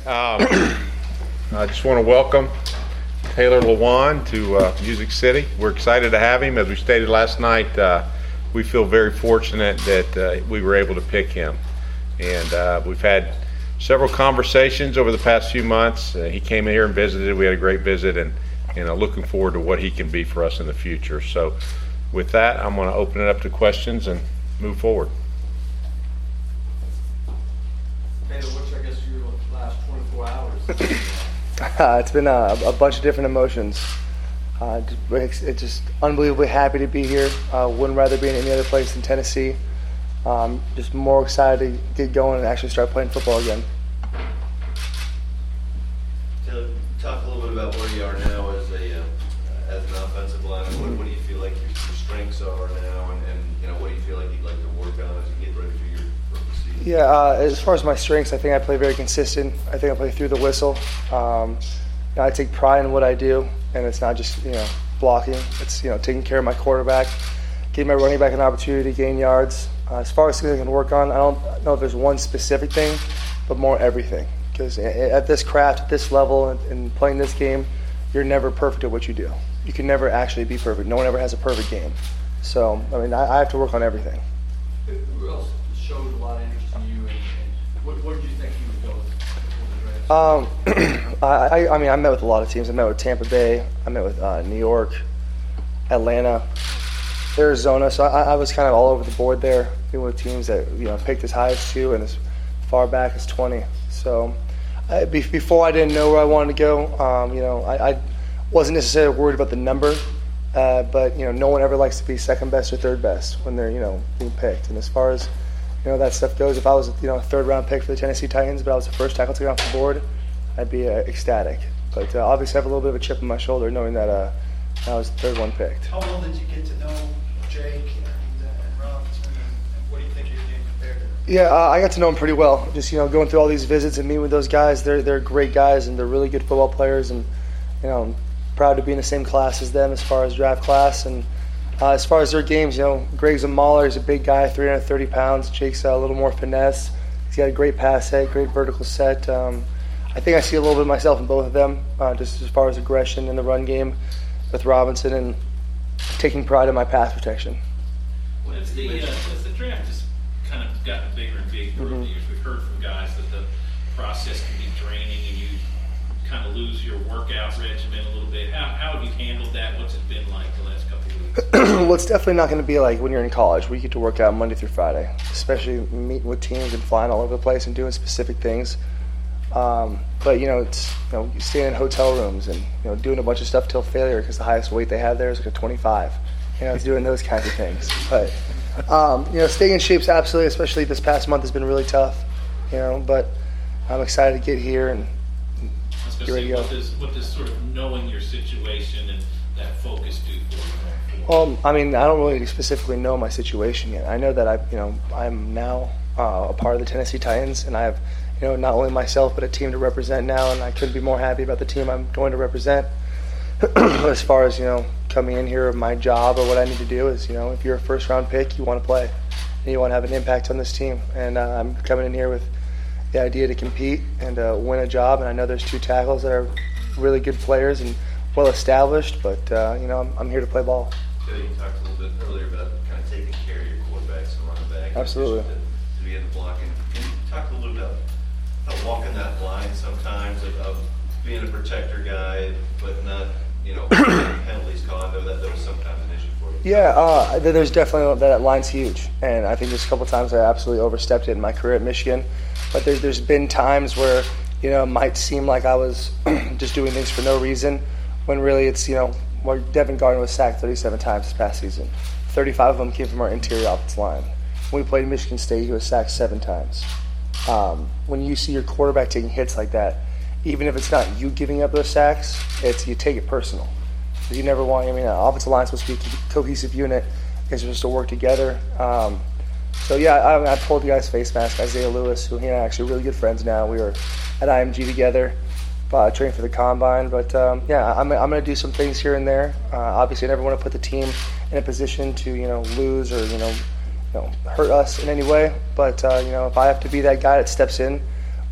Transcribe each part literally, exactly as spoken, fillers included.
Um, I just want to welcome Taylor Lewan to uh, Music City. We're excited to have him. As we stated last night, uh, we feel very fortunate that uh, we were able to pick him. And uh, we've had several conversations over the past few months. Uh, he came in here and visited. We had a great visit, and, and I'm looking forward to what he can be for us in the future. So with that, I'm going to open it up to questions and move forward. Taylor, what's, I guess, your last twenty-four hours? Uh, it's been a, a bunch of different emotions. Uh, it's, it's just unbelievably happy to be here. Uh, wouldn't rather be in any other place in Tennessee. Um, just more excited to get going and actually start playing football again. Taylor, talk a little bit about where you are now as a uh, as an offensive lineman. What, what do you feel like your, your strengths are now, and, and you know what do you feel like you'd like to work on as you get ready for your rookie season? Yeah, uh, as far as my strengths, I think I play very consistent. I think I play through the whistle. Um, you know, I take pride in what I do, and it's not just you know blocking. It's you know taking care of my quarterback, giving my running back an opportunity to gain yards. Uh, as far as things I can work on, I don't know if there's one specific thing, but more everything. Because at this craft, at this level, and, and playing this game, you're never perfect at what you do. You can never actually be perfect. No one ever has a perfect game. So, I mean, I, I have to work on everything. Who else showed a lot of interest in you, and, and what, where did you think you would go before the draft? Um, I, I mean, I met with a lot of teams. I met with Tampa Bay. I met with uh, New York, Atlanta, Arizona. So I, I was kind of all over the board there, dealing with teams that you know picked as high as two and as far back as twenty. So I, before I didn't know where I wanted to go. Um, you know, I, I wasn't necessarily worried about the number, uh, but you know, no one ever likes to be second best or third best when they're you know being picked. And as far as you know that stuff goes, if I was you know a third round pick for the Tennessee Titans, but I was the first tackle taken off the board, I'd be uh, ecstatic. But uh, obviously, I have a little bit of a chip on my shoulder knowing that uh, I was the third one picked. How well did you get to know Jake and, uh, and Robinson, and, and what do you think your game compared to them? Yeah, uh, I got to know them pretty well. Just you know, going through all these visits and meeting with those guys, they're they're great guys and they're really good football players. And you know, I'm proud to be in the same class as them as far as draft class. And uh, as far as their games, you know, Greg's a mauler. He's a big guy, three hundred thirty pounds. Jake's a little more finesse. He's got a great pass set, great vertical set. Um, I think I see a little bit of myself in both of them, uh, just as far as aggression in the run game with Robinson and taking pride in my pass protection. Well, as the, uh, as the draft has kind of gotten bigger and bigger over Mm-hmm. the years, we've heard from guys that the process can be draining and you kind of lose your workout regimen a little bit. How, how have you handled that? What's it been like the last couple of weeks? Well, it's definitely not going to be like when you're in college where you get to work out Monday through Friday, especially meeting with teams and flying all over the place and doing specific things. Um, but, you know, it's you know, staying in hotel rooms and, you know, doing a bunch of stuff till failure because the highest weight they have there is like a twenty-five. You know, it's doing those kinds of things. But, um, you know, staying in shape's absolutely, especially this past month has been really tough, you know, but I'm excited to get here and I was get going ready to to say, go. what does, what does sort of knowing your situation and that focus do for you? Well, I mean, I don't really specifically know my situation yet. I know that I, you know, I'm now uh, a part of the Tennessee Titans, and I have, you know, not only myself but a team to represent now, and I couldn't be more happy about the team I'm going to represent. As far as you know, coming in here, my job or what I need to do is, you know, if you're a first-round pick, you want to play, and you want to have an impact on this team. And uh, I'm coming in here with the idea to compete and uh, win a job. And I know there's two tackles that are really good players and well established, but uh, you know, I'm, I'm here to play ball. Taylor, you talked a little bit earlier about kind of taking care of your quarterbacks and running back. Absolutely. To, to be in the blocking. Can you talk a little bit about how walking that line sometimes of, of being a protector guy, but not, you know, penalties called? I know that that was sometimes an issue for you. Yeah, uh, there's definitely that line's huge, and I think there's a couple times I absolutely overstepped it in my career at Michigan. But there's there's been times where you know it might seem like I was just doing things for no reason, when really it's you know where Devin Gardner was sacked thirty-seven times this past season. thirty-five of them came from our interior offensive line. When we played Michigan State, he was sacked seven times. Um, when you see your quarterback taking hits like that, even if it's not you giving up those sacks, it's you take it personal. You never want. I mean, an offensive line is supposed to be a cohesive unit. You guys are supposed to work together. Um, so yeah, I, I pulled the guy's face mask, Isaiah Lewis, who he and I are actually really good friends now. We were at I M G together, uh, training for the combine. But um, yeah, I'm I'm going to do some things here and there. Uh, obviously, I never want to put the team in a position to you know lose or you know you know hurt us in any way. But uh, you know, if I have to be that guy that steps in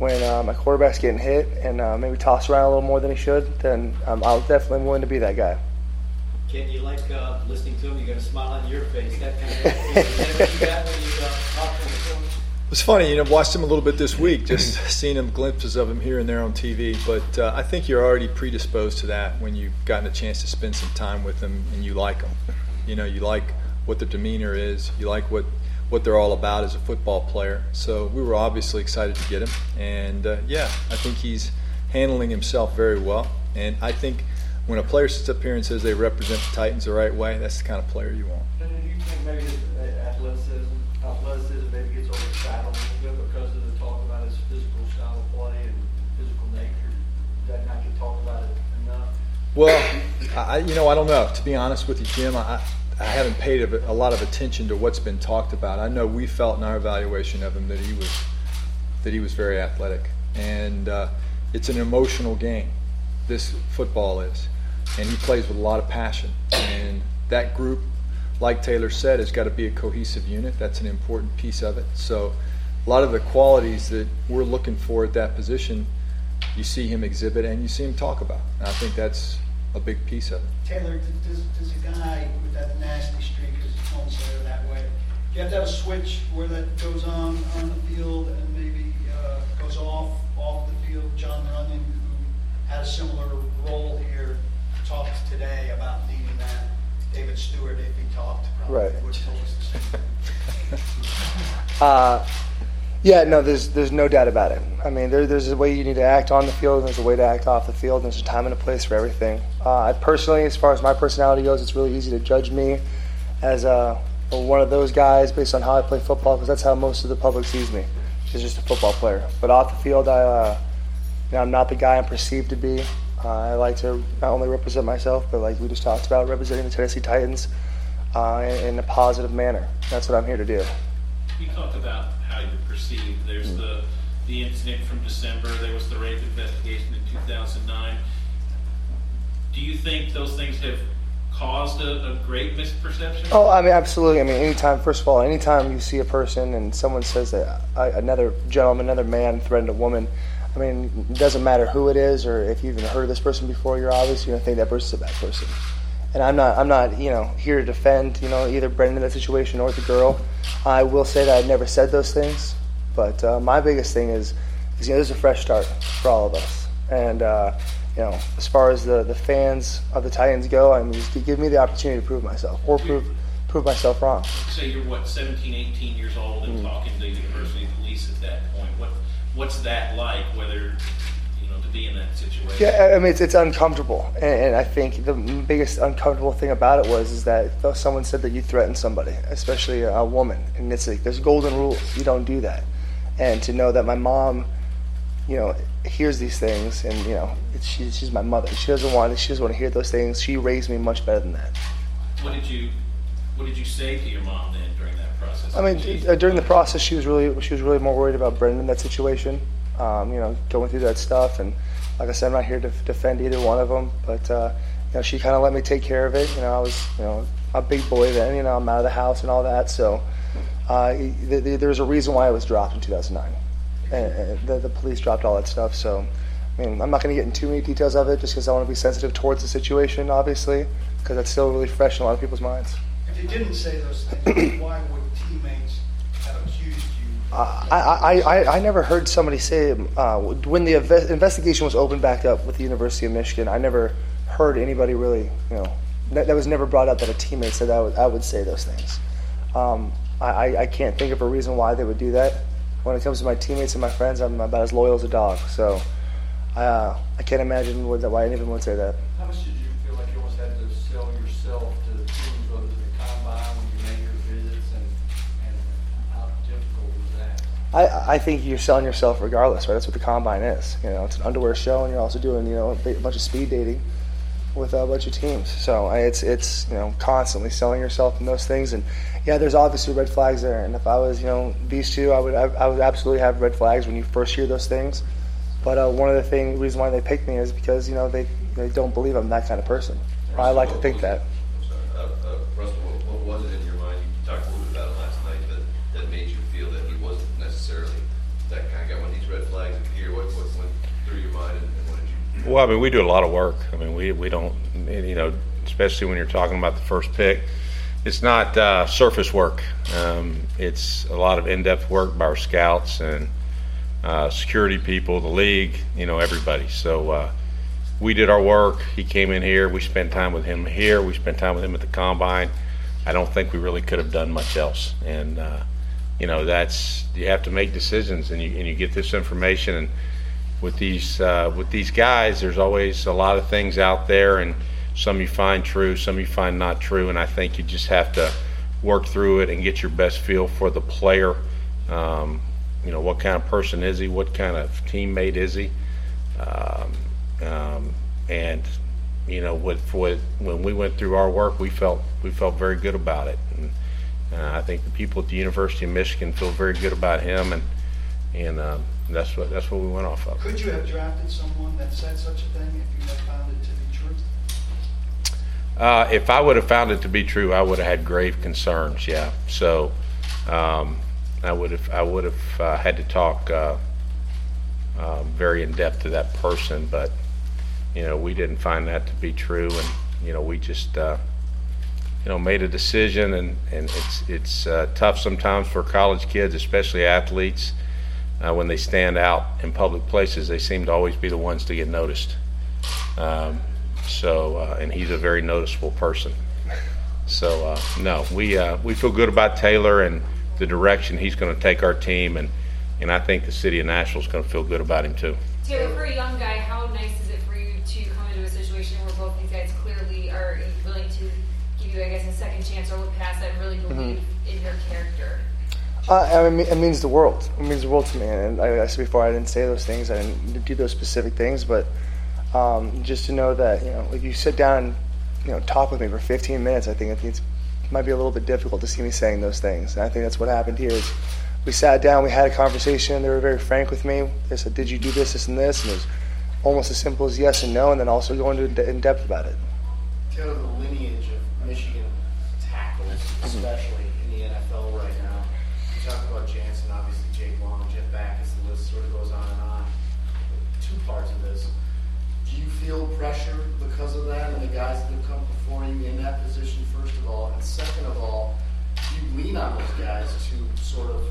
when uh, my quarterback's getting hit and uh, maybe tossed around a little more than he should, then um, I'll definitely willing to be that guy. Ken, you like uh, listening to him? You got a smile on your face. That kind of attitude. Is that what you got when you uh, talk to him? It was funny, you know, watched him a little bit this week, just seeing him glimpses of him here and there on T V. But uh, I think you're already predisposed to that when you've gotten a chance to spend some time with him and you like him. You know, you like what their demeanor is, you like what, what they're all about as a football player. So we were obviously excited to get him. And uh, yeah, I think he's handling himself very well. And I think when a player sits up here and says they represent the Titans the right way, that's the kind of player you want. And do you think maybe his athleticism, athleticism maybe gets overshadowed a little bit because of the talk about his physical style of play and physical nature? Does that not get talked about it enough? Well, I, you know, I don't know. To be honest with you, Jim, I, I haven't paid a, a lot of attention to what's been talked about. I know we felt in our evaluation of him that he was that he was very athletic, and uh, it's an emotional game. This football is, and he plays with a lot of passion. And that group, like Taylor said, has got to be a cohesive unit. That's an important piece of it. So, a lot of the qualities that we're looking for at that position, you see him exhibit and you see him talk about. And I think that's a big piece of it. Taylor, does, does a guy with that nasty streak, as Tom said it that way, you have to have a switch where that goes on on the field and maybe uh, goes off off the field? John Runyon, who had a similar role here, talked today about needing that. David Stewart, if he talked, probably Right. would tell us the same thing. Uh, yeah, no, there's there's no doubt about it. I mean, there, there's a way you need to act on the field, and there's a way to act off the field, and there's a time and a place for everything. Uh, I personally, as far as my personality goes, it's really easy to judge me as a, one of those guys based on how I play football, because that's how most of the public sees me, as just a football player. But off the field, I, uh, you know, I'm not the guy I'm perceived to be. Uh, I like to not only represent myself, but like we just talked about, representing the Tennessee Titans uh, in, in a positive manner. That's what I'm here to do. You talked about how you're perceived. There's the the incident from December. There was the rape investigation in two thousand nine. Do you think those things have caused a, a great misperception? Oh, I mean, absolutely. I mean, anytime, first of all, anytime you see a person and someone says that uh, another gentleman, another man threatened a woman, I mean, it doesn't matter who it is or if you've even heard of this person before, you're obviously going to think that person's a bad person. And I'm not, I'm not, you know, here to defend, you know, either Brendan in that situation or the girl. I will say that I've never said those things, but uh, my biggest thing is, is, you know, this is a fresh start for all of us. And, uh, you know, as far as the, the fans of the Titans go, I mean, just give me the opportunity to prove myself or prove prove myself wrong. Say you're, what, seventeen, eighteen years old and mm. talking to university police at that point. What What's that like, whether, you know, to be in that situation? Yeah, I mean, it's, it's uncomfortable. And, and I think the biggest uncomfortable thing about it was is that someone said that you threatened somebody, especially a woman. And it's like, there's golden rules. You don't do that. And to know that my mom, you know, hears these things, and, you know, it's, she, she's my mother. She doesn't want she doesn't want to hear those things. She raised me much better than that. What did you What did you say to your mom then during that process? I mean, uh, during the process, she was really she was really more worried about Brendan in that situation. Um, you know, going through that stuff, and like I said, I'm not here to defend either one of them, but uh, you know, she kind of let me take care of it. You know, I was you know a big boy then. You know, I'm out of the house and all that, so uh, th- th- there was a reason why it was dropped in two thousand nine. And the, the police dropped all that stuff. So, I mean, I'm not going to get into too many details of it, just because I want to be sensitive towards the situation, obviously, because that's still really fresh in a lot of people's minds. If you didn't say those things, why would teammates have accused you? Uh, I, I, I, I never heard somebody say, uh, when the inve- investigation was opened back up with the University of Michigan, I never heard anybody really, you know, that, that was never brought up that a teammate said that I would, I would say those things. Um, I, I can't think of a reason why they would do that. When it comes to my teammates and my friends, I'm about as loyal as a dog. So uh, I can't imagine what, why anyone would say that. How much did you feel like you almost had to sell yourself to the teams, whether it's the combine, when you made your visits, and, and how difficult was that? I, I think you're selling yourself regardless, right? That's what the combine is. You know, it's an underwear show, and you're also doing, you know, a bunch of speed dating with a bunch of teams. So it's it's you know constantly selling yourself in those things. And yeah, there's obviously red flags there. And if I was you know these two, I would I, I would absolutely have red flags when you first hear those things. But uh, one of the thing reason why they picked me is because you know they they don't believe I'm that kind of person. Or I like to think that. I'm sorry, uh, uh, Russell, what, what was it in your mind? You talked a little bit about it last night that, that made you feel that he wasn't necessarily that kind of guy when these red flags appeared. Well, I mean, we do a lot of work. I mean, we, we don't, you know, especially when you're talking about the first pick, it's not uh, surface work. Um, it's a lot of in-depth work by our scouts and uh, security people, the league, you know, everybody. So uh, we did our work. He came in here. We spent time with him here. We spent time with him at the combine. I don't think we really could have done much else. And, uh, you know, that's, you have to make decisions, and you, and you get this information. And with these uh, with these guys, there's always a lot of things out there, and some you find true, some you find not true, and I think you just have to work through it and get your best feel for the player. Um, you know, what kind of person is he? What kind of teammate is he? Um, um, and you know, with, with when we went through our work, we felt we felt very good about it, and uh, I think the people at the University of Michigan feel very good about him, and and um, that's what that's what we went off of. Could you have drafted someone that said such a thing if you had found it to be true? Uh, if I would have found it to be true, I would have had grave concerns. Yeah, so um, I would have I would have uh, had to talk uh, uh, very in depth to that person. But you know, we didn't find that to be true, and you know, we just uh, you know made a decision, and and it's it's uh, tough sometimes for college kids, especially athletes. Uh, when they stand out in public places, they seem to always be the ones to get noticed. Um, so, uh, and he's a very noticeable person. So, uh, no, we uh, we feel good about Taylor and the direction he's going to take our team, and, and I think the city of Nashville is going to feel good about him too. Taylor, for a young guy, how nice is it for you to come into a situation where both these guys clearly are willing to give you, I guess, a second chance or look past that and really believe mm-hmm. in your character? Uh, I mean, it means the world. It means the world to me. And I, I said before, I didn't say those things. I didn't do those specific things. But um, just to know that, you know, if you sit down and, you know, talk with me for fifteen minutes, I think, I think it's, it might be a little bit difficult to see me saying those things. And I think that's what happened here. Is we sat down, we had a conversation. They were very frank with me. They said, "Did you do this, this, and this?" And it was almost as simple as yes and no, and then also going into in depth about it. Taylor, the lineage of Michigan tackles, especially in the N F L right now. You talk about Jansen, obviously Jake Long, Jeff Backus, the list sort of goes on and on. Two parts of this. Do you feel pressure because of that and the guys that have come before you in that position, first of all? And second of all, do you lean on those guys to sort of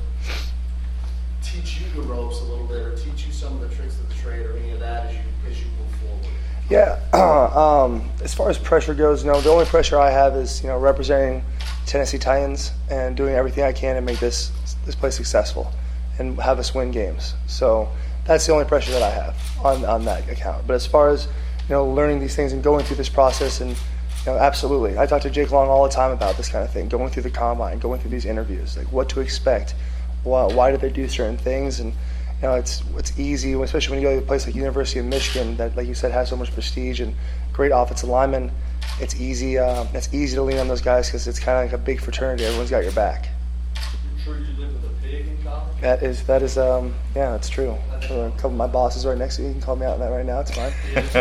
teach you the ropes a little bit or teach you some of the tricks of the trade or any of that as you as you move forward? Yeah, um, as far as pressure goes, no. The only pressure I have is, you know, representing Tennessee Titans and doing everything I can to make this this place successful and have us win games. So that's the only pressure that I have on, on that account. But as far as, you know, learning these things and going through this process, and, you know, absolutely. I talk to Jake Long all the time about this kind of thing, going through the combine, going through these interviews, like what to expect, why, why do they do certain things, and you know, it's it's easy, especially when you go to a place like University of Michigan that, like you said, has so much prestige and great offensive linemen. It's easy. Uh, it's easy to lean on those guys because it's kind of like a big fraternity. Everyone's got your back. You're true. You live with a pig in college. That is that is um yeah, that's true. A couple of my bosses right next to you. You can call me out on that right now. It's fine.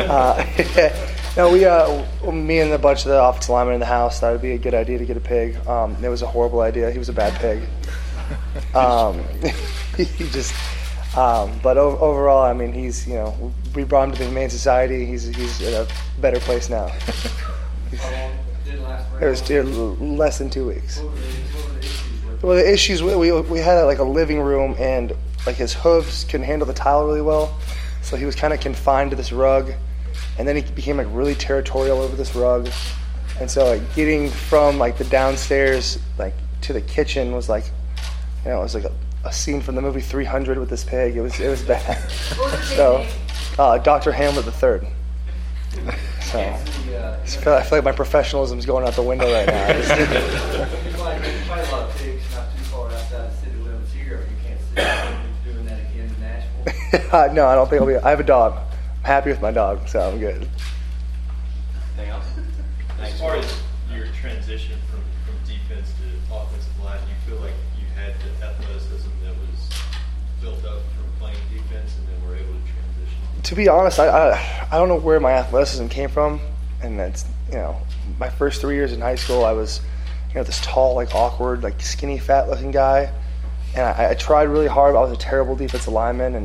uh, no, we uh me and a bunch of the offensive linemen in the house thought it'd be a good idea to get a pig. Um, it was a horrible idea. He was a bad pig. Um, he just. Um, but o- overall, I mean, he's, you know, we brought him to the Humane Society. He's he's in a better place now. How long? It didn't last very It was long. t- less than two weeks. What were the, what were the issues with it? Well, the issues we we, we had like a living room, and like his hooves couldn't handle the tile really well, so he was kind of confined to this rug, and then he became like really territorial over this rug, and so like getting from like the downstairs like to the kitchen was like, you know, it was like a a scene from the movie three hundred with this pig. It was it was bad. What was the So, name? uh, Doctor Hamlet the Third. So, The, uh, I feel, I feel like my professionalism is going out the window right now. I just- You find, you find a lot of pigs not too far outside the city limits here. You can't see them doing that again in Nashville. no, I don't think I'll be. I have a dog. I'm happy with my dog, so I'm good. Anything else? As far as your transition from, from defense to offensive line, do you feel like you had the athleticism that was built up from playing defense and then were able to transition? To be honest, I, I I don't know where my athleticism came from, and that's, you know, my first three years in high school, I was, you know, this tall, like awkward, like skinny, fat-looking guy, and I, I tried really hard. But I was a terrible defensive lineman, and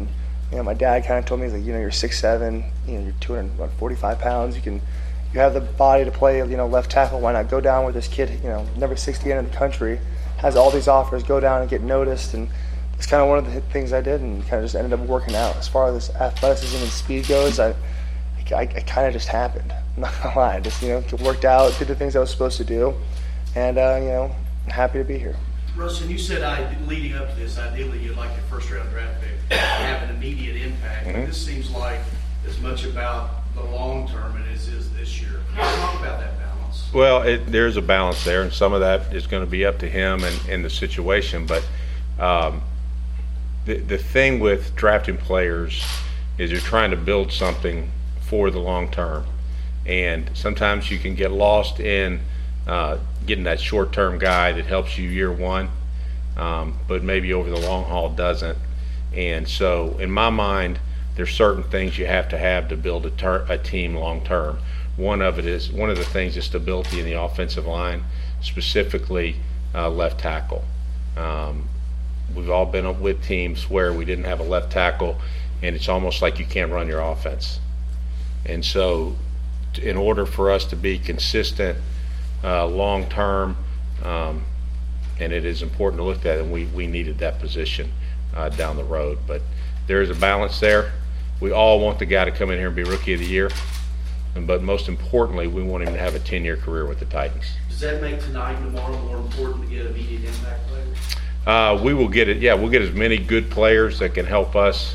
You know, my dad kind of told me, he's like, you know, you're six seven, you know, you're two hundred forty-five pounds. You can, you have the body to play, you know, left tackle. Why not go down with this kid, you know, number sixty-eight in the country, has all these offers, go down and get noticed. And it's kind of one of the things I did, and kind of just ended up working out. As far as athleticism and speed goes, I, I, it kind of just happened. I'm not gonna lie, I just, you know, worked out, did the things I was supposed to do, and uh, you know, I'm happy to be here. Russ, and you said I, leading up to this, ideally you'd like your first round draft pick to have an immediate impact. Mm-hmm. This seems like as much about the long term as it is this year. Can you talk about that balance? Well, it, there's a balance there, and some of that is going to be up to him and, and the situation. But um, the the thing with drafting players is you're trying to build something for the long term, and sometimes you can get lost in uh, getting that short-term guy that helps you year one, um, but maybe over the long haul doesn't. And so, in my mind, there's certain things you have to have to build a, ter- a team long-term. One of it is one of the things is stability in the offensive line, specifically uh, left tackle. Um, we've all been with teams where we didn't have a left tackle, and it's almost like you can't run your offense. And so, t- in order for us to be consistent uh, long-term, um, and it is important to look at, and we, we needed that position uh, down the road. But there is a balance there. We all want the guy to come in here and be Rookie of the Year, and, but most importantly, we want him to have a ten-year career with the Titans. Does that make tonight and tomorrow more important to get immediate impact players? Uh, we will get it. Yeah, we'll get as many good players that can help us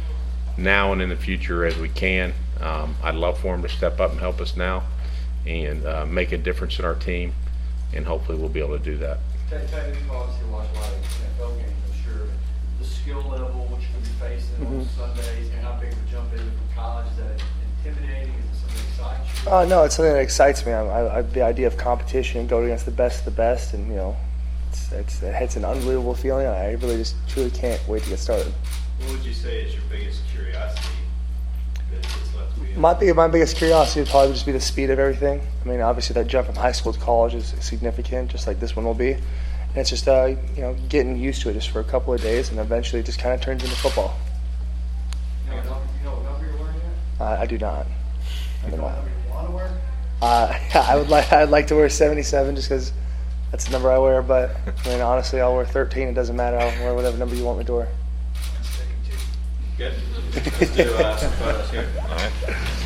now and in the future as we can. Um, I'd love for them to step up and help us now and uh, make a difference in our team, and hopefully we'll be able to do that. Tell tell you, you obviously watch a lot of N F L games, I'm sure. The skill level, what you're going to be facing on Sundays, and how big the jump is from college, is that intimidating? Is it something that excites you? Uh, no, it's something that excites me. I, I, the idea of competition, going against the best of the best, and you know, it's, it's, it's an unbelievable feeling. I really just truly can't wait to get started. What would you say is your biggest curiosity that is left to be? My big, my biggest curiosity would probably just be the speed of everything. I mean, obviously that jump from high school to college is significant, just like this one will be. And it's just, uh, you know, getting used to it just for a couple of days, and eventually it just kind of turns into football. You know, what number- you know what number you're wearing yet? Uh, I do not. I You do know what not. number you want to wear? Uh, I would like, I'd like to wear seventy-seven just because that's the number I wear. But I mean, honestly, I'll wear thirteen. It doesn't matter. I'll wear whatever number you want me to wear. Good. Let's do uh, some photos here. All right.